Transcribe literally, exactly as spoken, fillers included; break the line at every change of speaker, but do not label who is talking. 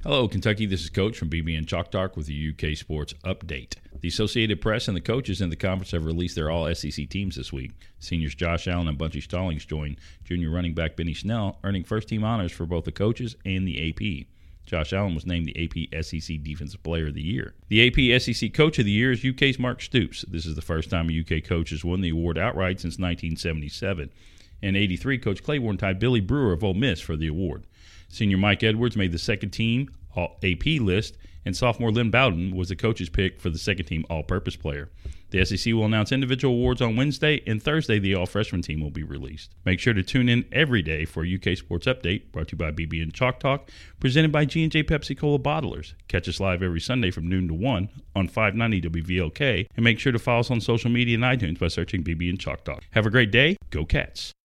Hello, Kentucky. This is Coach from B B N Chalk Talk with the U K Sports Update. The Associated Press and the coaches in the conference have released their all-S E C teams this week. Seniors Josh Allen and Bunchy Stallings joined junior running back Benny Snell, earning first-team honors for both the coaches and the A P. Josh Allen was named the A P S E C Defensive Player of the Year. The A P S E C Coach of the Year is U K's Mark Stoops. This is the first time a U K coach has won the award outright since nineteen seventy-seven. In eighty-three, Coach Claiborne tied Billy Brewer of Ole Miss for the award. Senior Mike Edwards made the second-team A P list, and sophomore Lynn Bowden was the coach's pick for the second-team all-purpose player. The S E C will announce individual awards on Wednesday, and Thursday the all-freshman team will be released. Make sure to tune in every day for a U K Sports Update, brought to you by B B N Chalk Talk, presented by G and J Pepsi Cola Bottlers. Catch us live every Sunday from noon to one on five ninety W V L K, and make sure to follow us on social media and iTunes by searching B B N Chalk Talk. Have a great day. Go Cats.